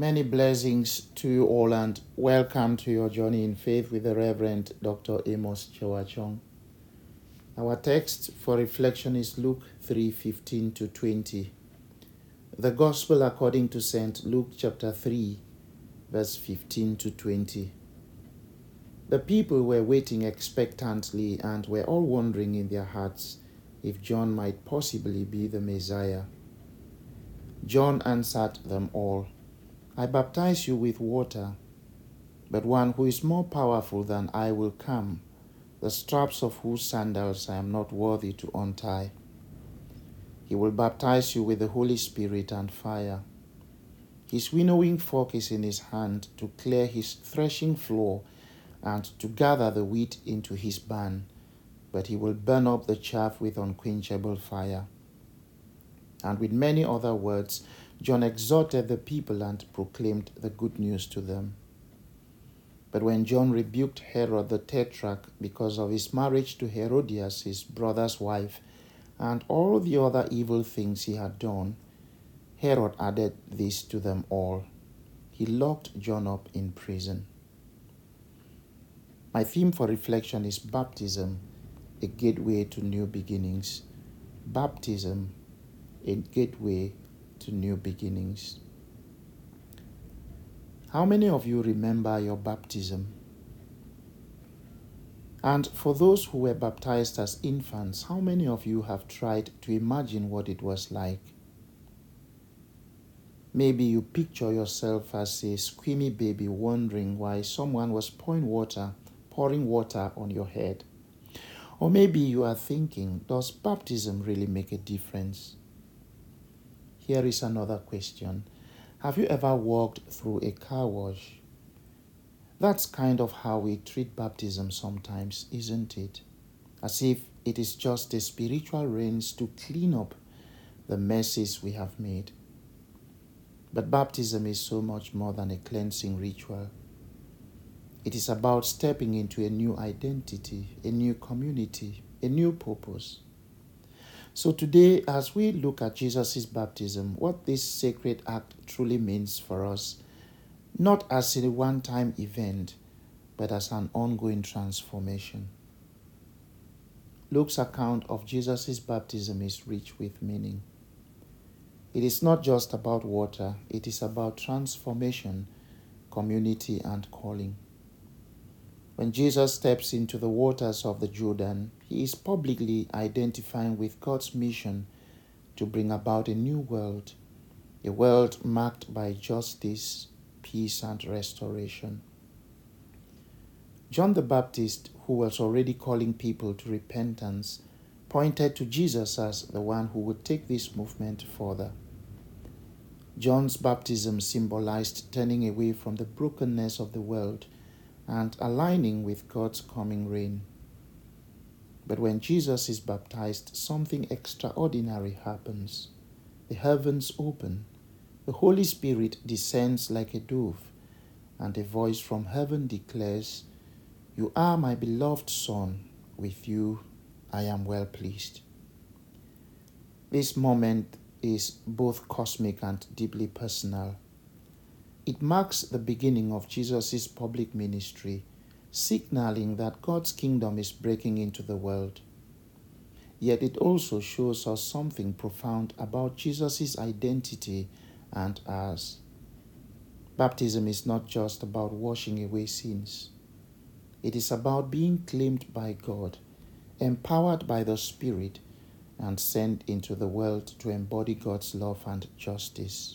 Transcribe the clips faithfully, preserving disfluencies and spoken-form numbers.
Many blessings to you all and welcome to your journey in faith with the Reverend Doctor Amos Chewachong. Our text for reflection is Luke three fifteen to twenty. The Gospel according to Saint Luke chapter three, verse fifteen to twenty. The people were waiting expectantly and were all wondering in their hearts if John might possibly be the Messiah. John answered them all, I baptize you with water, but one who is more powerful than I will come, the straps of whose sandals I am not worthy to untie. He will baptize you with the Holy Spirit and fire. His winnowing fork is in his hand to clear his threshing floor and to gather the wheat into his barn, but he will burn up the chaff with unquenchable fire. And with many other words, John exhorted the people and proclaimed the good news to them. But when John rebuked Herod the Tetrarch because of his marriage to Herodias, his brother's wife, and all the other evil things he had done, Herod added this to them all. He locked John up in prison. My theme for reflection is baptism, a gateway to new beginnings. Baptism, a gateway to new beginnings. How many of you remember your baptism? And for those who were baptized as infants, how many of you have tried to imagine what it was like? Maybe you picture yourself as a squeamy baby wondering why someone was pouring water, pouring water on your head. Or maybe you are thinking, does baptism really make a difference? Here is another question. Have you ever walked through a car wash? That's kind of how we treat baptism sometimes, isn't it? As if it is just a spiritual rinse to clean up the messes we have made. But baptism is so much more than a cleansing ritual. It is about stepping into a new identity, a new community, a new purpose. So today, as we look at Jesus' baptism, what this sacred act truly means for us, not as a one-time event, but as an ongoing transformation. Luke's account of Jesus' baptism is rich with meaning. It is not just about water, it is about transformation, community, and calling. When Jesus steps into the waters of the Jordan, he is publicly identifying with God's mission to bring about a new world, a world marked by justice, peace, and restoration. John the Baptist, who was already calling people to repentance, pointed to Jesus as the one who would take this movement further. John's baptism symbolized turning away from the brokenness of the world and aligning with God's coming reign. But when Jesus is baptized, something extraordinary happens. The heavens open, the Holy Spirit descends like a dove, and a voice from heaven declares, You are my beloved Son, with you I am well pleased. This moment is both cosmic and deeply personal. It marks the beginning of Jesus' public ministry, signaling that God's kingdom is breaking into the world. Yet it also shows us something profound about Jesus' identity and ours. Baptism is not just about washing away sins. It is about being claimed by God, empowered by the Spirit, and sent into the world to embody God's love and justice.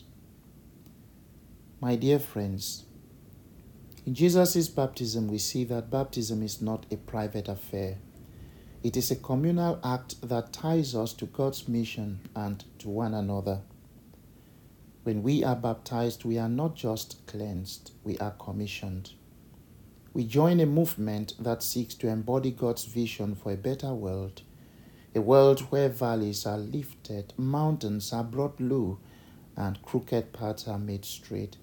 My dear friends, in Jesus' baptism, we see that baptism is not a private affair. It is a communal act that ties us to God's mission and to one another. When we are baptized, we are not just cleansed, we are commissioned. We join a movement that seeks to embody God's vision for a better world, a world where valleys are lifted, mountains are brought low, and crooked paths are made straight.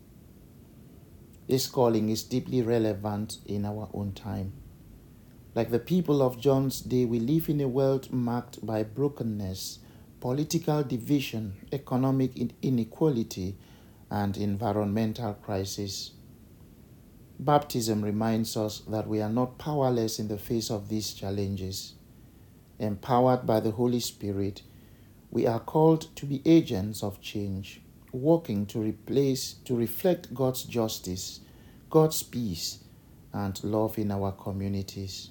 This calling is deeply relevant in our own time. Like the people of John's day, we live in a world marked by brokenness, political division, economic inequality, and environmental crisis. Baptism reminds us that we are not powerless in the face of these challenges. Empowered by the Holy Spirit, we are called to be agents of change, working to replace, to reflect God's justice, God's peace, and love in our communities.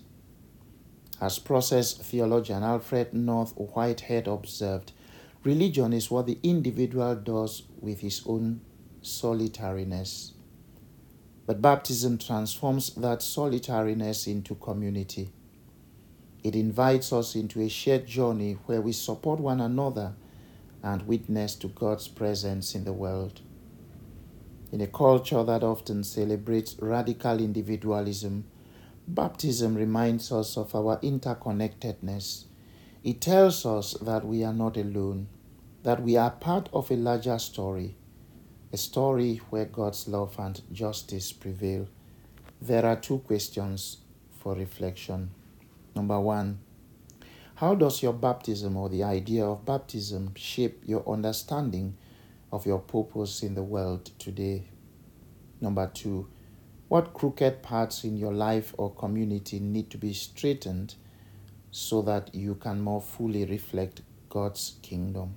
As process theologian Alfred North Whitehead observed, religion is what the individual does with his own solitariness. But baptism transforms that solitariness into community. It invites us into a shared journey where we support one another and witness to God's presence in the world. In a culture that often celebrates radical individualism, baptism reminds us of our interconnectedness. It tells us that we are not alone, that we are part of a larger story, a story where God's love and justice prevail. There are two questions for reflection. Number one, how does your baptism or the idea of baptism shape your understanding of your purpose in the world today? Number two, what crooked parts in your life or community need to be straightened so that you can more fully reflect God's kingdom?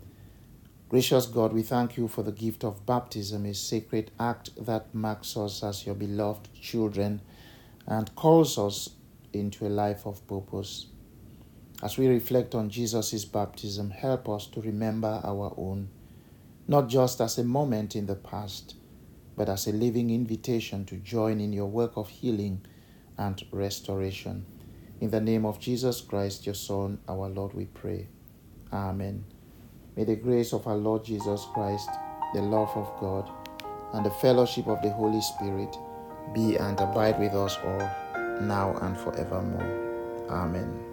Gracious God, we thank you for the gift of baptism, a sacred act that marks us as your beloved children and calls us into a life of purpose. As we reflect on Jesus' baptism, help us to remember our own, not just as a moment in the past, but as a living invitation to join in your work of healing and restoration. In the name of Jesus Christ, your Son, our Lord, we pray. Amen. May the grace of our Lord Jesus Christ, the love of God, and the fellowship of the Holy Spirit be and abide with us all, now and forevermore. Amen.